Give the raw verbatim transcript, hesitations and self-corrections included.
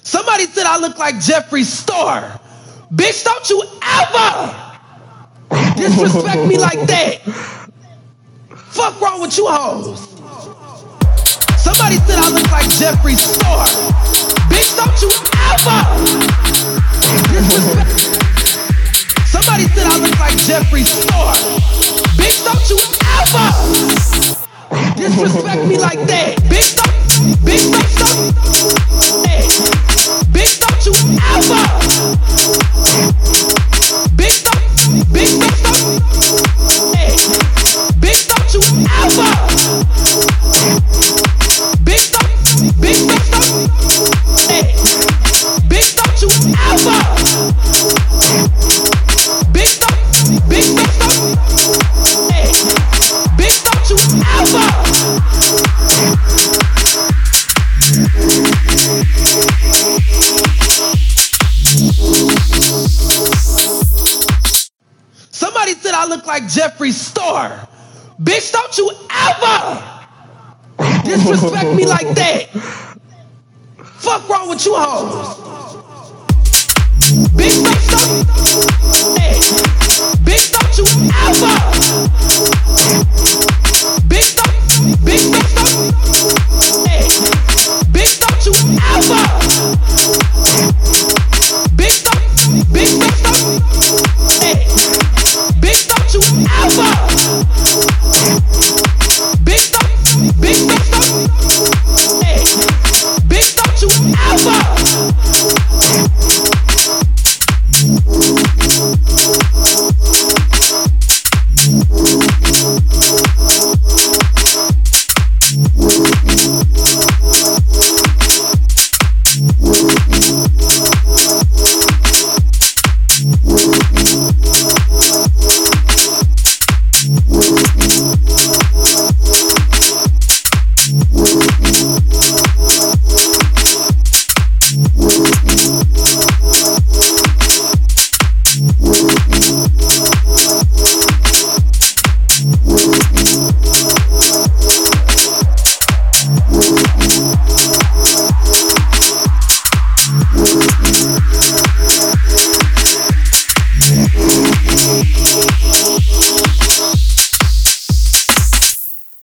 Somebody said I look like Jeffree Star. Bitch, don't you ever disrespect me like that. Fuck wrong with you hoes. Somebody said I look like Jeffree Star. Bitch, don't you ever disrespect. Somebody said I look like Jeffree Star. Bitch, don't you ever disrespect me like that. Bitch, don't, bitch, don't, don't, hey. Bitch, don't you ever. Bitch, don't, bitch, don't, don't, hey. Bitch, don't you ever. Bitch, don't, bitch, don't, don't, hey. Bitch, don't you ever. Bitch, don't, bitch, don't, don't, hey. Bitch, don't you ever. Somebody said I look like Jeffree Star. Bitch, don't you ever disrespect me like that. Fuck wrong with you hoes. Bitch, don't stop. Hey. Bitch, don't you ever. Bitch, don't, bitch, don't stop. Hey. Bitch, don't you ever. Bitch, don't, bitch, don't stop. Hey. Bitch, don't you ever. Bitch, don't, bitch, don't stop. Hey. Bitch, don't you ever. We'll be right back.